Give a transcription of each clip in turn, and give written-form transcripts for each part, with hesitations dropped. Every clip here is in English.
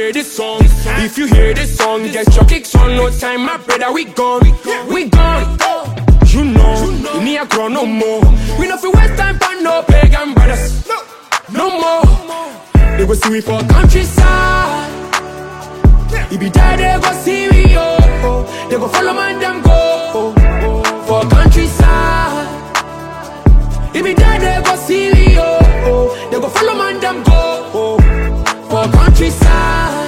hear this song? If you hear this song, get your kicks on. No time, my brother, we gone. We gone. You know, we need a grow no more. We no feel waste time for no pagan brothers. No more. They go see we for countryside. If be die, they go see we, oh. They go follow man, them go for countryside. If be die, they go see we, oh. They go follow man, them go for countryside.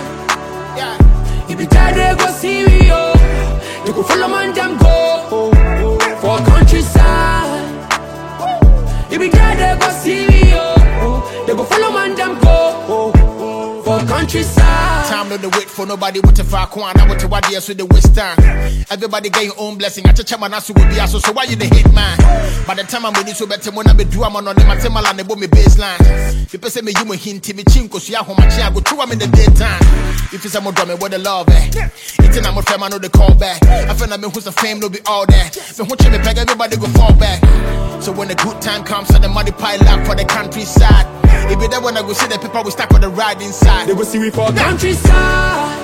If be die, they go see we, oh. They go follow man, them go for countryside. If be die, they go see we, oh. They go follow man, them go for countryside. Time no the wait for nobody with a far corner. I want to what yes with the waste time. Everybody get your own blessing. I touch a man as will be so why you the hit man? By the time I'm ready so better when I be do I'm on them I tell my land about me baseline. People say me you me hint me chinko so ya home I go through I'm in the daytime. If it's a more drum what the love it's in I'm a friend I know the call back. I feel like me who's the fame no be all that. But when me peg everybody go fall back. So when the good time comes and the money pile up for the countryside. It be that when I go see the people we stack on the ride inside. They go see we for countryside.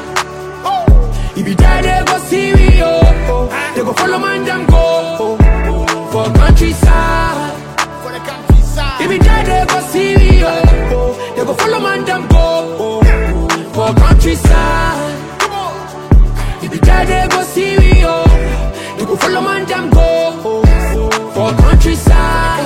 If you die, they go see we, oh. They go follow man, them go for countryside. For the countryside. If you die, they go see we, oh. They go follow man, them go for countryside. If you die, they go see we, oh. They go follow man, them go for countryside.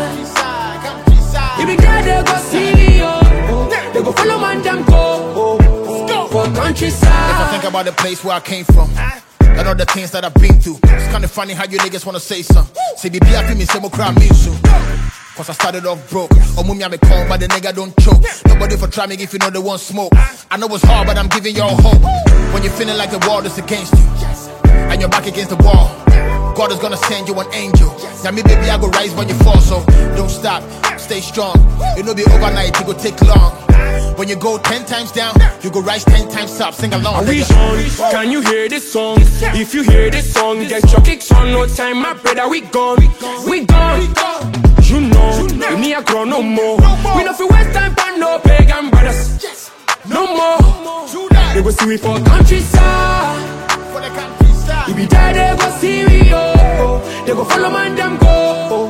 If you die, they go see we, oh. They go follow man, them go for countryside. If I think about the place where I came from and all the things that I've been through, it's kinda funny how you niggas wanna say something. Say the beer me say more crime me soon. Cause I started off broke. Oh, mummy, I'm a con, but the nigga don't choke. Nobody for try me if you know they won't smoke. I know it's hard, but I'm giving y'all hope. When you're feeling like the world is against you and you're back against the wall, God is gonna send you an angel. Now me baby, I go rise when you fall, so don't stop, stay strong. It'll be overnight, it go take long. When you go 10 times down, you go rise 10 times up. Sing along. We on. Can you hear this song? If you hear this song, get your kicks on. No time, my brother, we gone. We gone. You know, we need a grow no more. We no feel waste time for no pagan brothers. No more. They go see we for countryside. For the countryside. If you die, they go see we, oh. They go follow man, them go